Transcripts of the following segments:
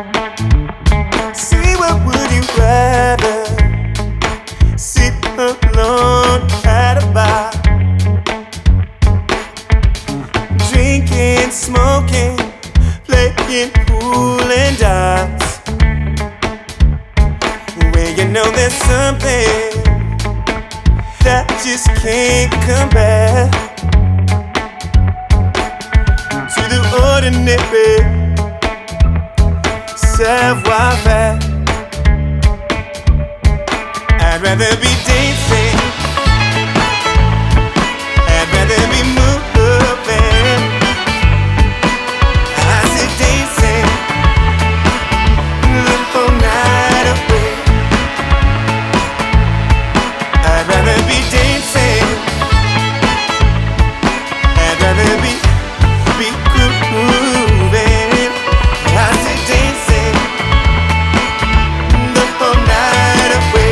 See, what would you rather? Sit alone at a bar, drinking, smoking, playing pool and darts, where you know there's something that just can't compare to the ordinary savoir-faire. I'd rather be dancing, I'd rather be moving. I said dancing the whole night away. I'd rather be dancing, I'd rather be grooving. I said dancing the whole night away.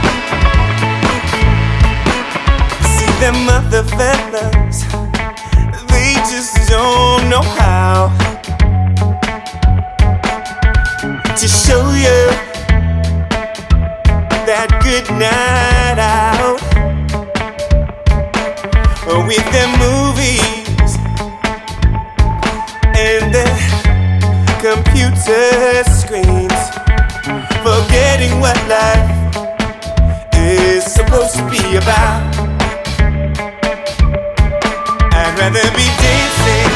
See them other fellas, they just don't know how to show you that good night out with their movies and their computer screens, forgetting what life is supposed to be about. I'd rather be dancing,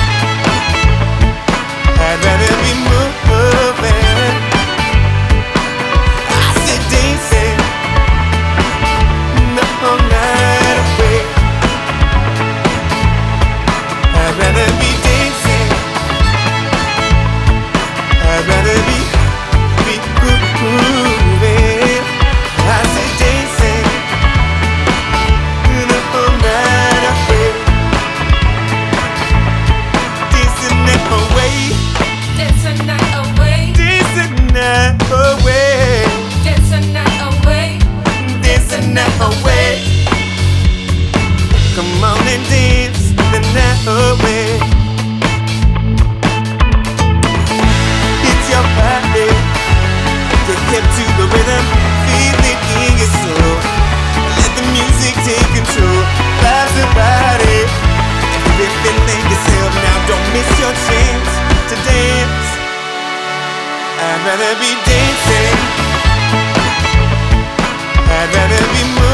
I'd rather be moving. I said dancing the whole night away. I'd rather be dancing, I'd rather be grooving. I said dancing the whole night away. Dancing that away, Dance a night away, dancing that away, dance a night away, dancing that away. Come on and dance the night away. It's your body, get hip to the rhythm, feel it in your soul. Let the music take control, vibes about it. Everything yourself now, don't miss your chance to dance. I'd rather be dancing, I'd rather be moving.